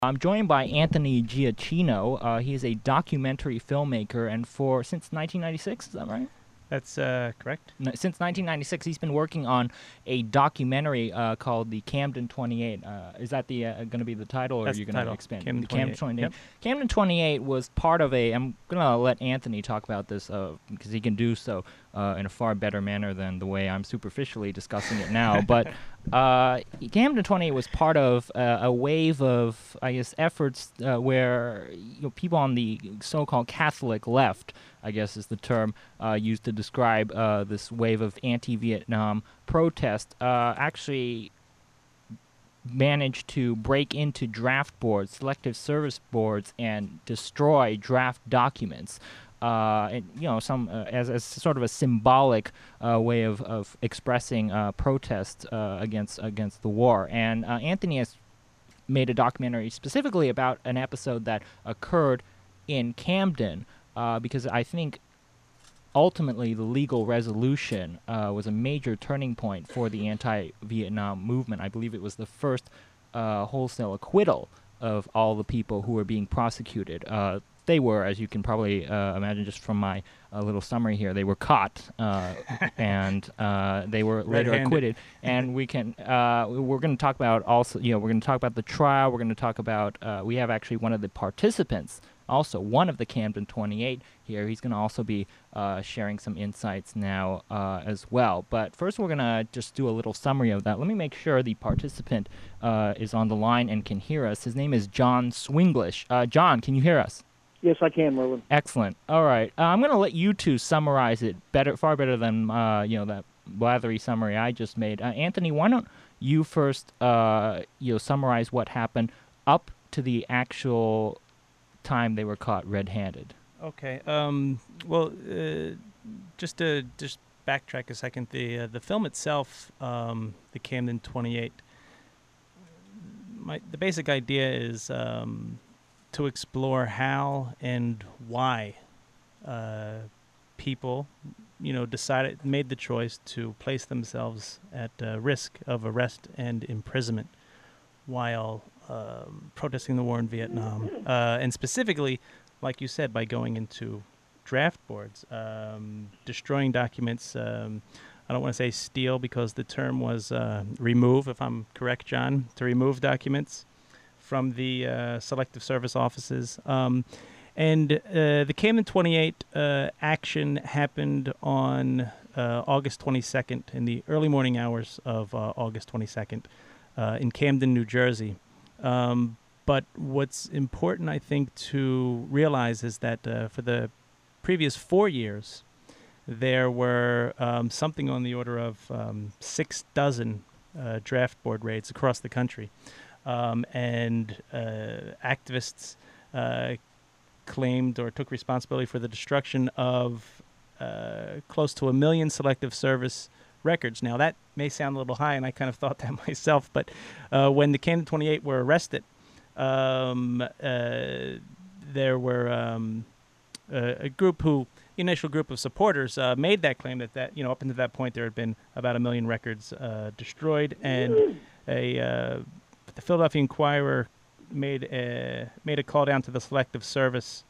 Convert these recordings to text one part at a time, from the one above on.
I'm joined by Anthony Giacchino. He is a documentary filmmaker, and since 1996, is that right? That's correct. Since 1996, he's been working on a documentary called The Camden 28. Is that the going to be the title, or That's are you the going to title. expand? Camden The Camden 28. 28. Yep. Camden 28 was part of a. I'm going to let Anthony talk about this because he can do so in a far better manner than the way I'm superficially discussing it now. But Camden 28 was part of a wave of, I guess, efforts where people on the so-called Catholic left, I guess is the term used to describe this wave of anti-Vietnam protest, actually managed to break into draft boards, selective service boards, and destroy draft documents. And some as sort of a symbolic way of expressing protest against the war. And Anthony has made a documentary specifically about an episode that occurred in Camden, because I think ultimately the legal resolution was a major turning point for the anti-Vietnam movement. I believe it was the first wholesale acquittal of all the people who were being prosecuted. They were, as you can probably imagine just from my little summary here, they were caught and they were later acquitted. And we're going to talk about also, we're going to talk about the trial. We're going to talk about, we have actually one of the participants, also one of the Camden 28 here. He's going to also be sharing some insights now as well. But first we're going to just do a little summary of that. Let me make sure the participant is on the line and can hear us. His name is John Swinglish. John, can you hear us? Yes, I can, Merlin. Excellent. All right. I'm going to let you two summarize it far better than that blathery summary I just made. Anthony, why don't you first summarize what happened up to the actual time they were caught red-handed? Okay. Just to backtrack a second, the film itself, the Camden 28. The basic idea is to explore how and why people, made the choice to place themselves at risk of arrest and imprisonment while protesting the war in Vietnam, and specifically, like you said, by going into draft boards, destroying documents. I don't want to say steal because the term was remove, if I'm correct, John, to remove documents from the selective service offices. And the Camden 28 action happened on August 22nd, in the early morning hours of August 22nd, in Camden, New Jersey. But what's important, I think, to realize is that for the previous 4 years, there were something on the order of 6 dozen draft board raids across the country. And activists claimed or took responsibility for the destruction of close to 1 million selective service records. Now, that may sound a little high, and I kind of thought that myself, but when the Camden 28 were arrested, there were a initial group of supporters made that claim that up until that point there had been about 1 million records destroyed, and the Philadelphia Inquirer made a call down to the Selective Service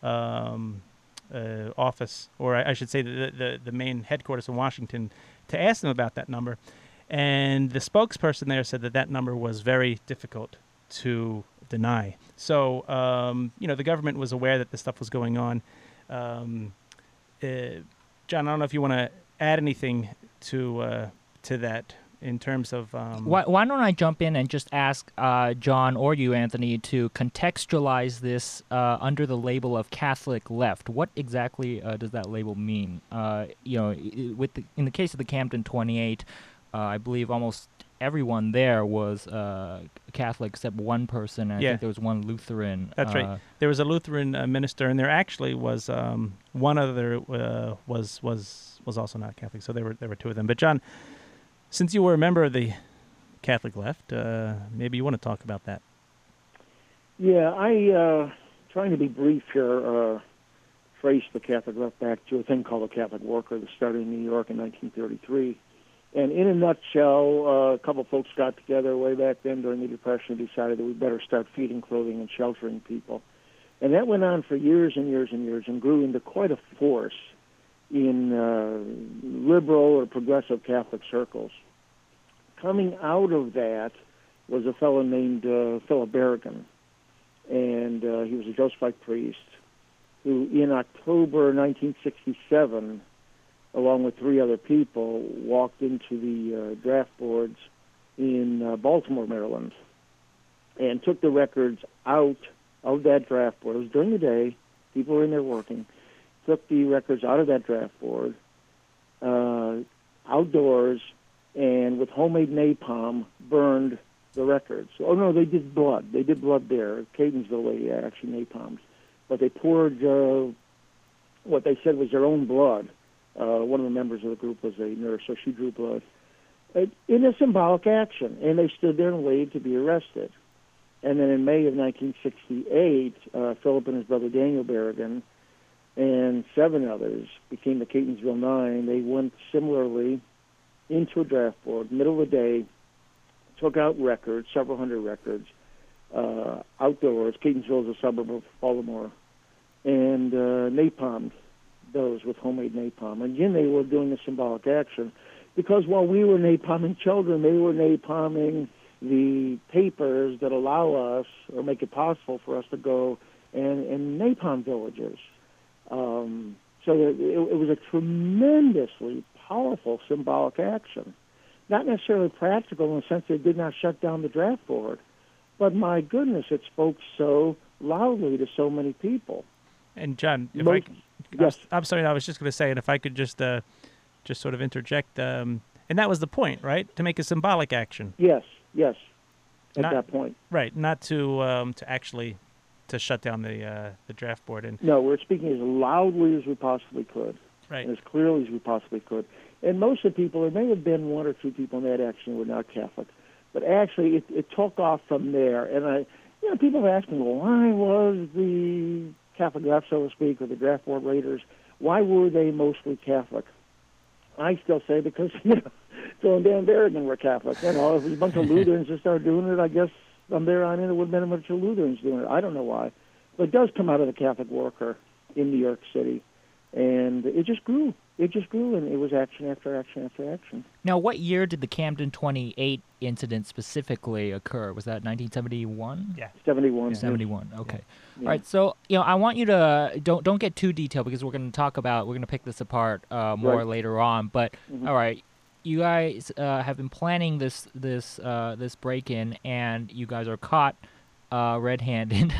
office, or I should say the main headquarters in Washington, to ask them about that number. And the spokesperson there said that number was very difficult to deny. So, the government was aware that this stuff was going on. John, I don't know if you want to add anything to that in terms of... Why don't I jump in and just ask John or you, Anthony, to contextualize this under the label of Catholic left. What exactly does that label mean? In the case of the Camden 28, I believe almost everyone there was Catholic except one person. And I think there was one Lutheran. That's right. There was a Lutheran minister, and there actually was one other was also not Catholic. So there were 2 of them. But John, since you were a member of the Catholic left, maybe you want to talk about that. Yeah, trying to be brief here, traced the Catholic left back to a thing called the Catholic Worker that started in New York in 1933. And in a nutshell, a couple folks got together way back then during the Depression and decided that we better start feeding, clothing, and sheltering people. And that went on for years and years and years and grew into quite a force in liberal or progressive Catholic circles. Coming out of that was a fellow named Philip Berrigan, and he was a Josephite priest who, in October 1967, along with 3 other people, walked into the draft boards in Baltimore, Maryland, and took the records out of that draft board. It was during the day. People were in there working. Took the records out of that draft board, outdoors, and with homemade napalm, burned the records. Oh, no, they did blood. They did blood there. At Catonsville, they actually napalmed. But they poured what they said was their own blood. One of the members of the group was a nurse, so she drew blood. In a symbolic action, and they stood there and waited to be arrested. And then in May of 1968, Philip and his brother Daniel Berrigan and 7 others became the Catonsville Nine. They went similarly into a draft board, middle of the day, took out records, several hundred records, outdoors. Catonsville is a suburb of Baltimore, and napalmed those with homemade napalm. And again, they were doing a symbolic action because while we were napalming children, they were napalming the papers that allow us or make it possible for us to go and napalm villages. So it was a tremendously powerful symbolic action. Not necessarily practical in the sense that it did not shut down the draft board, but my goodness, it spoke so loudly to so many people. And John, if yes. I'm sorry, I was just going to say, and if I could just sort of interject, and that was the point, right? To make a symbolic action. Yes. At that point, right? Not to actually to shut down the draft board. And no, we're speaking as loudly as we possibly could, right, and as clearly as we possibly could. And most of the people, there may have been 1 or 2 people in that action who were not Catholic, but actually it took off from there. And people have asked me, well, why was the Catholic left, so to speak, or the draft board raiders, why were they mostly Catholic? I still say because, Phil and Dan Berrigan were Catholic. If it was a bunch of Lutherans that started doing it, I guess from there on in it would have been a bunch of Lutherans doing it. I don't know why. But it does come out of the Catholic worker in New York City. And it just grew. And it was action after action after action. Now, what year did the Camden 28 incident specifically occur? Was that 1971? Yeah. 71. 71, okay. Yeah. All right, so, I want you to, don't get too detailed because we're going to pick this apart more Right. later on. But, Mhm. all right, you guys have been planning this break-in, and you guys are caught red-handed,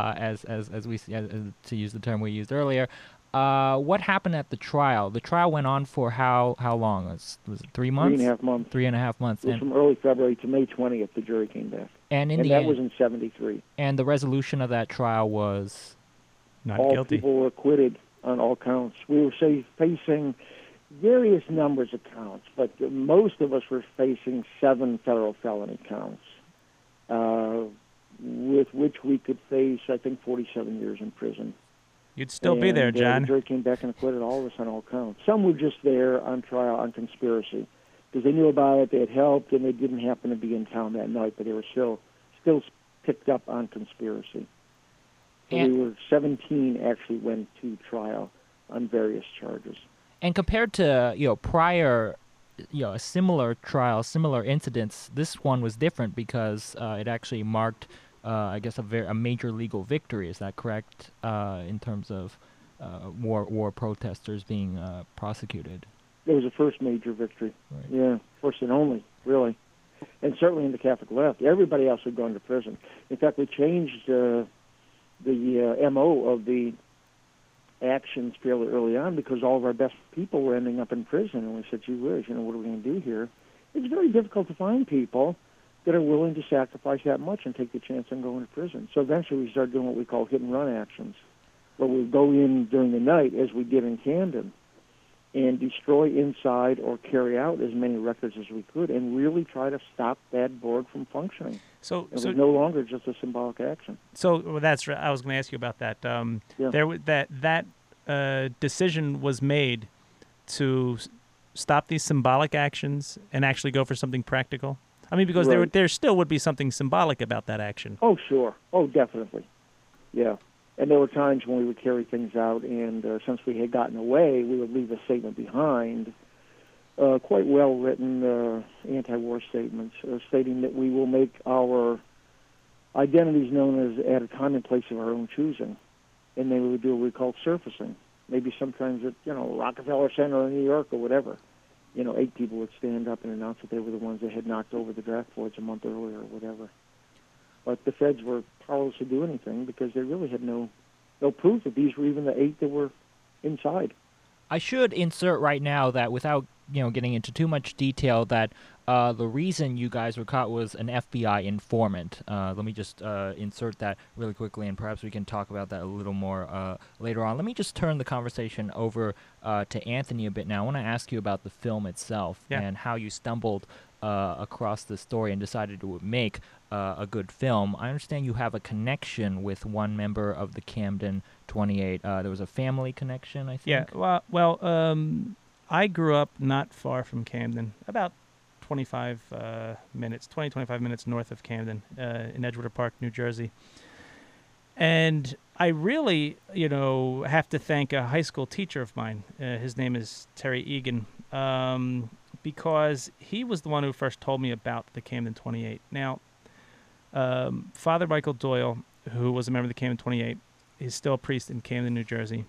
to use the term we used earlier. What happened at the trial? The trial went on for how long? Was it 3 months? 3.5 months. 3.5 months. It was from early February to May 20th, the jury came back. And in the that end, was in 73. and the resolution of that trial was not all guilty. people were acquitted on all counts. We were facing various numbers of counts, but most of us were facing 7 federal felony counts, with which we could face, I think, 47 years in prison. You'd still be there, John. The jury came back and acquitted all of us on all counts. Some were just there on trial on conspiracy because they knew about it, they had helped, and they didn't happen to be in town that night, but they were still picked up on conspiracy. So we were 17 actually went to trial on various charges. And compared to prior, a similar trial, similar incidents, this one was different because it actually marked, I guess, a major legal victory. Is that correct? In terms of war protesters being prosecuted. It was the first major victory. Right. Yeah, first and only, really. And certainly in the Catholic left. Everybody else had gone to prison. In fact, we changed the MO of the actions fairly early on because all of our best people were ending up in prison. And we said, gee whiz, what are we going to do here? It's very difficult to find people that are willing to sacrifice that much and take the chance on going to prison. So eventually we started doing what we call hit-and-run actions, where we go in during the night, as we did in Camden, and destroy inside or carry out as many records as we could and really try to stop that board from functioning. So it was no longer just a symbolic action. So that's right. I was going to ask you about that. Yeah. That decision was made to stop these symbolic actions and actually go for something practical? I mean, because Right. there still would be something symbolic about that action. Oh, sure. Oh, definitely. Yeah. And there were times when we would carry things out, and since we had gotten away, we would leave a statement behind, quite well-written anti-war statements, stating that we will make our identities known as at a time and place of our own choosing. And then we would do what we call surfacing. Maybe sometimes at, Rockefeller Center in New York or whatever. 8 people would stand up and announce that they were the ones that had knocked over the draft boards a month earlier or whatever. But the feds were powerless to do anything because they really had no proof that these were even the 8 that were inside. I should insert right now that without getting into too much detail, that the reason you guys were caught was an FBI informant. Let me just insert that really quickly, and perhaps we can talk about that a little more later on. Let me just turn the conversation over to Anthony a bit now. I want to ask you about the film itself and how you stumbled across the story and decided to make a good film. I understand you have a connection with one member of the Camden 28. There was a family connection, I think. Yeah, well, I grew up not far from Camden, about 25 minutes north of Camden, in Edgewater Park, New Jersey. And I really, have to thank a high school teacher of mine. His name is Terry Egan, because he was the one who first told me about the Camden 28. Now, Father Michael Doyle, who was a member of the Camden 28, is still a priest in Camden, New Jersey,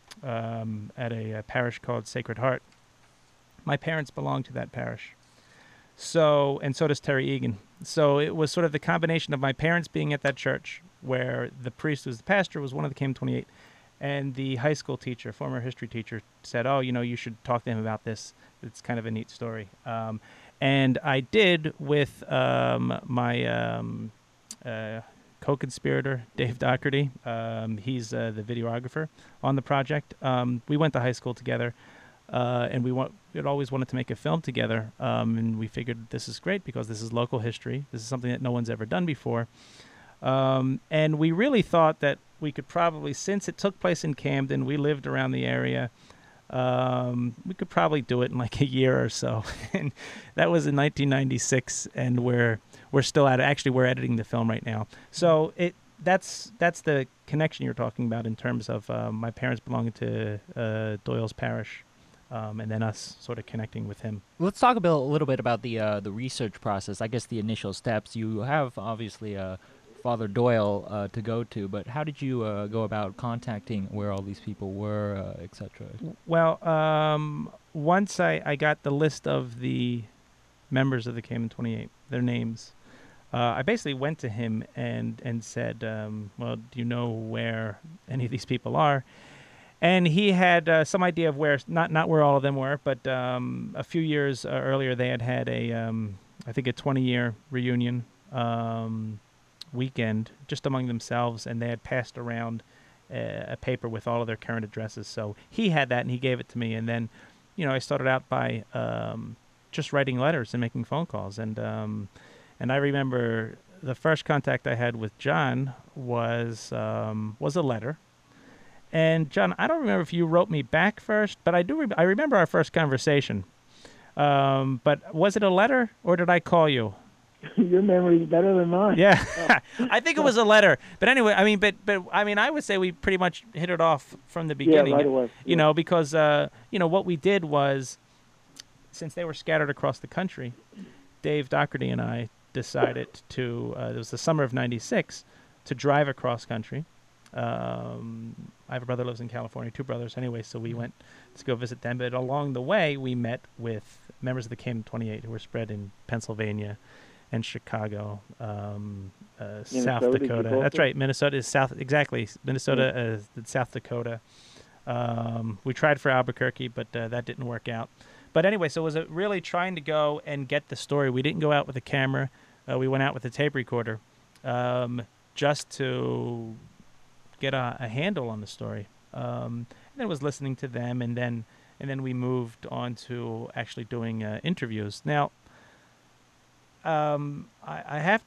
at a parish called Sacred Heart. My parents belong to that parish. And so does Terry Egan. So it was sort of the combination of my parents being at that church, where the priest who was the pastor was one of the Camden 28, and the high school teacher, former history teacher, said, "Oh, you should talk to him about this. It's kind of a neat story." And I did with my co-conspirator, Dave Doherty. He's the videographer on the project. We went to high school together, and we'd always wanted to make a film together. And we figured this is great because this is local history. This is something that no one's ever done before. And we really thought that we could probably, since it took place in Camden, we lived around the area, we could probably do it in like a year or so. And that was in 1996, and we're still at it. Actually, we're editing the film right now. So that's the connection you're talking about in terms of my parents belonging to Doyle's parish, and then us sort of connecting with him. Let's talk a little bit about the research process. I guess the initial steps. You have obviously Father Doyle to go to, but how did you go about contacting where all these people were, etc.? Well, once I got the list of the members of the Camden 28, their names, I basically went to him and said, well, do you know where any of these people are? And he had some idea of where, not where all of them were, but a few years earlier they had I think a 20-year reunion weekend just among themselves, and they had passed around a paper with all of their current addresses. So he had that, and he gave it to me. And then, I started out by just writing letters and making phone calls. And I remember the first contact I had with John was a letter. And John, I don't remember if you wrote me back first, but I remember our first conversation. But was it a letter, or did I call you? Your memory is better than mine. Yeah, I think it was a letter. But anyway, I would say we pretty much hit it off from the beginning. Yeah, right away. Because what we did was, since they were scattered across the country, Dave Doherty and I decided to. It was the summer of '96 to drive across country. I have a brother who lives in California, 2 brothers anyway, so we went to go visit them. But along the way, we met with members of the Camden 28 who were spread in Pennsylvania and Chicago, South Dakota. That's right. Minnesota is south. Exactly. Minnesota, South Dakota. We tried for Albuquerque, but that didn't work out. But anyway, so it was really trying to go and get the story. We didn't go out with a camera. We went out with a tape recorder, just to get a handle on the story. And then was listening to them, and then we moved on to actually doing interviews. Now, I have